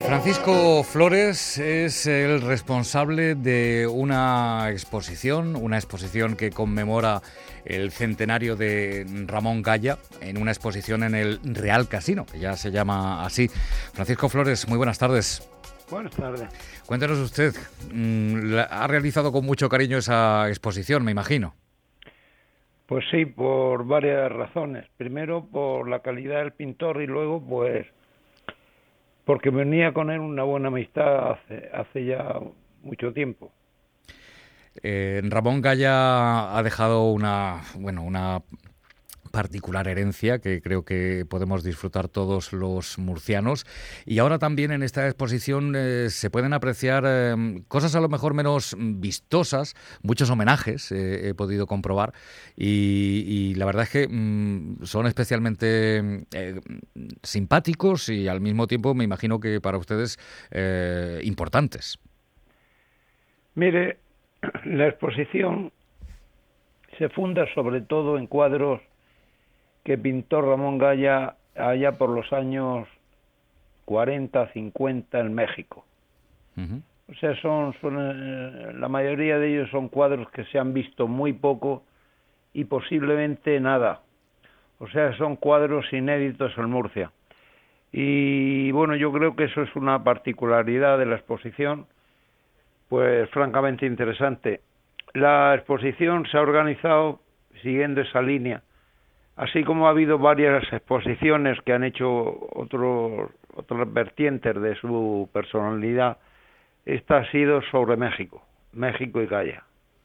Francisco Flores es el responsable de una exposición que conmemora el centenario de Ramón Gaya, en una exposición en el Real Casino, que ya se llama así. Francisco Flores, muy buenas tardes. Buenas tardes. Cuéntenos usted, ha realizado con mucho cariño esa exposición, me imagino. Pues sí, por varias razones. Primero, por la calidad del pintor y luego, pues, porque venía con él una buena amistad hace ya mucho tiempo. Ramón Gaya ha dejado una particular herencia que creo que podemos disfrutar todos los murcianos, y ahora también en esta exposición se pueden apreciar cosas a lo mejor menos vistosas, muchos homenajes he podido comprobar, y la verdad es que son especialmente simpáticos y al mismo tiempo me imagino que para ustedes importantes. Mire, la exposición se funda sobre todo en cuadros que pintó Ramón Gaya allá por los años 40, 50 en México. Uh-huh. O sea, la mayoría de ellos son cuadros que se han visto muy poco y posiblemente nada. O sea, son cuadros inéditos en Murcia. Y bueno, yo creo que eso es una particularidad de la exposición, pues francamente interesante. La exposición se ha organizado siguiendo esa línea, así como ha habido varias exposiciones que han hecho otras vertientes de su personalidad. Esta ha sido sobre México y Gaya.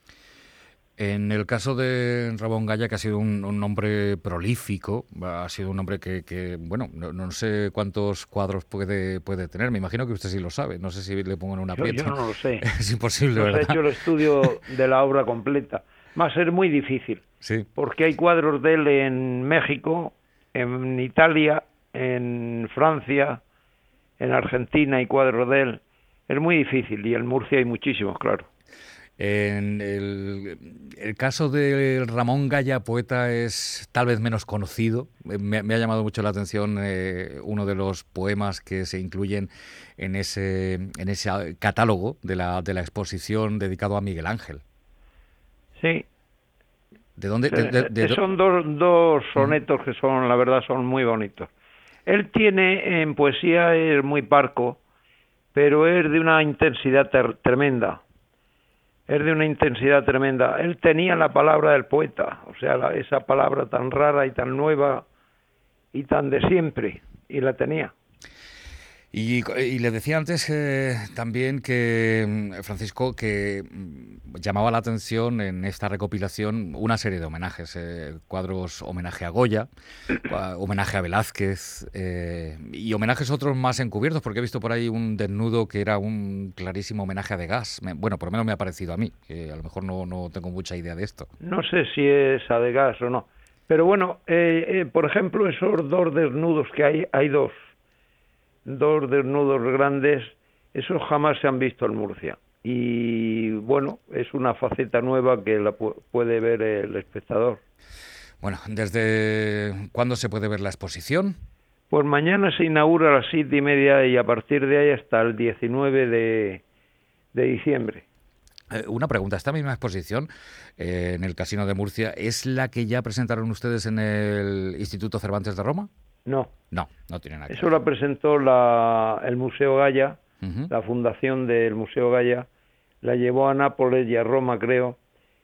En el caso de Ramón Gaya, que ha sido un hombre prolífico, ha sido un hombre que bueno, no sé cuántos cuadros puede tener. Me imagino que usted sí lo sabe. No sé si le pongo en un aprieto. Yo no lo sé. Es imposible, no ¿verdad? He hecho el estudio de la obra completa. Va a ser muy difícil. Sí. Porque hay cuadros de él en México, en Italia, en Francia, en Argentina hay cuadros de él. Es muy difícil, y en Murcia hay muchísimos, claro. En el caso de Ramón Gaya, poeta, es tal vez menos conocido. Me ha llamado mucho la atención uno de los poemas que se incluyen en ese catálogo de la exposición dedicado a Miguel Ángel. Sí. ¿De dónde? Son dos sonetos que son, la verdad, son muy bonitos. Él tiene, en poesía es muy parco, pero es de una intensidad tremenda. Él tenía la palabra del poeta, o sea, esa palabra tan rara y tan nueva y tan de siempre, y la tenía. Y le decía antes también que, Francisco, que llamaba la atención en esta recopilación una serie de homenajes, cuadros homenaje a Goya, homenaje a Velázquez y homenajes otros más encubiertos, porque he visto por ahí un desnudo que era un clarísimo homenaje a Degas. Bueno, por lo menos me ha parecido a mí, que a lo mejor no tengo mucha idea de esto. No sé si es a Degas o no, pero bueno, por ejemplo, esos dos desnudos que hay dos desnudos grandes, esos jamás se han visto en Murcia, y bueno, es una faceta nueva que la puede ver el espectador. Bueno, ¿desde cuándo se puede ver la exposición? Pues mañana se inaugura a las 7:30 y a partir de ahí hasta el 19 de diciembre. Una pregunta, ¿esta misma exposición en el Casino de Murcia es la que ya presentaron ustedes en el Instituto Cervantes de Roma? No tiene nada que ver. Eso la presentó el Museo Gaya, uh-huh. La fundación del Museo Gaya, la llevó a Nápoles y a Roma, creo,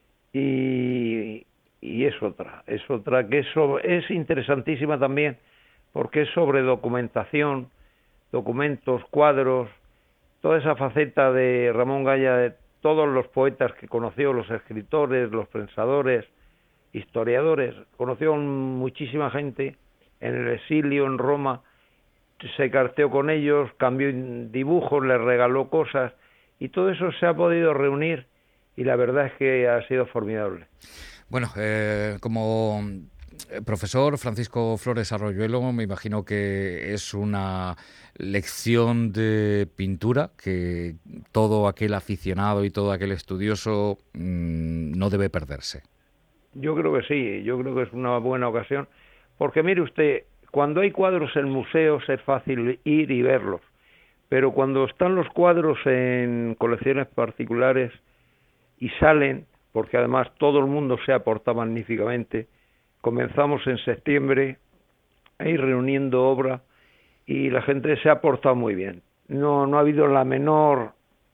y es otra que es interesantísima también, porque es sobre documentación, documentos, cuadros, toda esa faceta de Ramón Gaya, de todos los poetas que conoció, los escritores, los pensadores, historiadores, conoció muchísima gente. En el exilio en Roma se carteó con ellos, cambió dibujos, les regaló cosas, y todo eso se ha podido reunir, y la verdad es que ha sido formidable. Bueno, como profesor Francisco Flores Arroyuelo, me imagino que es una lección de pintura que todo aquel aficionado y todo aquel estudioso no debe perderse. Yo creo que sí, yo creo que es una buena ocasión. Porque mire usted, cuando hay cuadros en museos es fácil ir y verlos, pero cuando están los cuadros en colecciones particulares y salen, porque además todo el mundo se aporta magníficamente, comenzamos en septiembre a ir reuniendo obra y la gente se ha portado muy bien. No ha habido el menor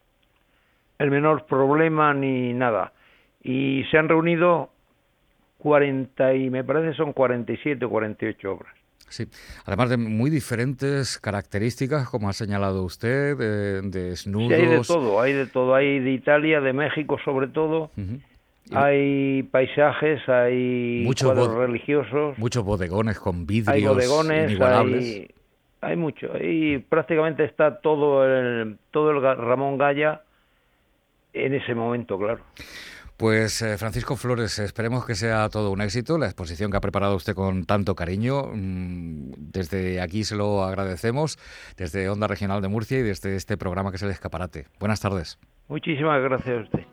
problema ni nada. Y se han reunido 40 y me parece son 47 o 48 obras. Sí, además de muy diferentes características, como ha señalado usted, desnudos. Sí, hay de todo, hay de Italia, de México sobre todo, hay paisajes, hay cuadros religiosos. Muchos bodegones con vidrios hay bodegones, inigualables. Hay mucho, y prácticamente está todo el Ramón Gaya en ese momento, claro. Pues Francisco Flores, esperemos que sea todo un éxito, la exposición que ha preparado usted con tanto cariño. Desde aquí se lo agradecemos, desde Onda Regional de Murcia y desde este programa que es El Escaparate. Buenas tardes. Muchísimas gracias a usted.